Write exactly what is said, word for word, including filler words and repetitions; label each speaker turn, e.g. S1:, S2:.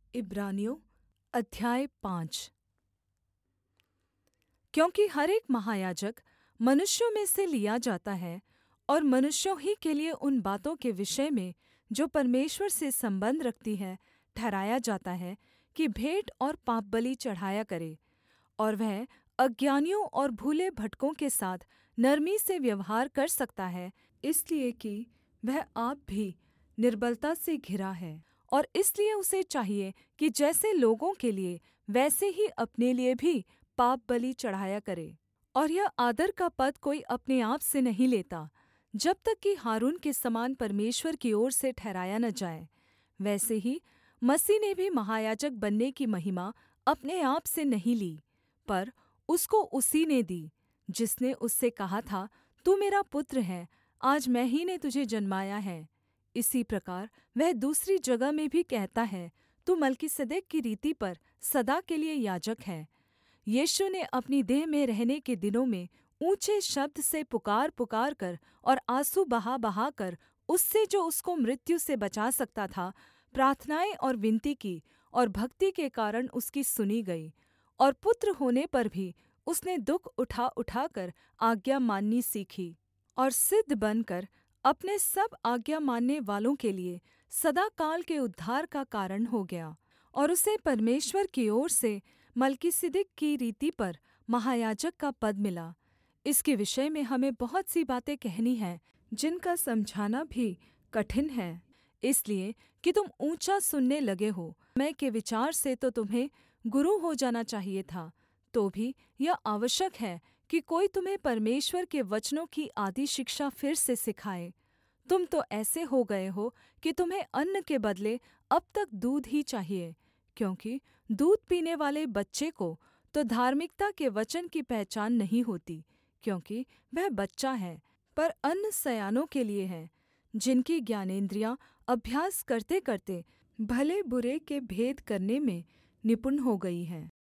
S1: इब्रानियों अध्याय पाँच। क्योंकि हर एक महायाजक मनुष्यों में से लिया जाता है और मनुष्यों ही के लिये उन बातों के विषय में जो परमेश्वर से सम्बंध रखती हैं ठहराया जाता है कि भेंट और पापबलि चढ़ाया करे। और वह अज्ञानियों और भूले भटकों के साथ नरमी से व्यवहार कर सकता है, इसलिए कि वह आप भी निर्बलता से घिरा है। और इसलिए उसे चाहिए कि जैसे लोगों के लिये वैसे ही अपने लिये भी पापबलि चढ़ाया करे। और यह आदर का पद कोई अपने आप से नहीं लेता, जब तक कि हारून के समान परमेश्वर की ओर से ठहराया न जाए। वैसे ही मसीह ने भी महायाजक बनने की महिमा अपने आप से नहीं ली, पर उसको उसी ने दी जिसने उससे कहा था, तू मेरा पुत्र है, आज मैं ही ने तुझे जन्माया है। इसी प्रकार वह दूसरी जगह में भी कहता है, तू मलिकिसिदक की रीति पर सदा के लिये याजक है। यीशु ने अपनी देह में रहने के दिनों में ऊँचे शब्द से पुकार पुकारकर और आँसू बहा बहाकर उससे जो उसको मृत्यु से बचा सकता था, प्रार्थनाएँ और विनती की, और भक्ति के कारण उसकी सुनी गई। और पुत्र होने पर भी उसने दुःख उठा उठाकर आज्ञा माननी सीखी, और सिद्ध बनकर अपने सब आज्ञा मानने वालों के लिये सदाकाल के उद्धार का कारण हो गया। और उसे परमेश्वर की ओर से मलिकिसिदक की रीति पर महायाजक का पद मिला। इसके विषय में हमें बहुत सी बातें कहनी हैं, जिनका समझाना भी कठिन है, इसलिए कि तुम ऊँचा सुनने लगे हो। मैं के विचार से तो तुम्हें गुरु हो जाना चाहिए था, तो भी यह आवश्यक है कि कोई तुम्हें परमेश्वर के वचनों की आदि शिक्षा फिर से सिखाए। तुम तो ऐसे हो गए हो कि तुम्हें अन्न के बदले अब तक दूध ही चाहिए, क्योंकि दूध पीने वाले बच्चे को तो धार्मिकता के वचन की पहचान नहीं होती, क्योंकि वह बच्चा है। पर अन्न सयानों के लिये है, जिनकी ज्ञानेंद्रियाँ अभ्यास करतेकरते भले बुरे के भेद करने में निपुण हो गई हैं।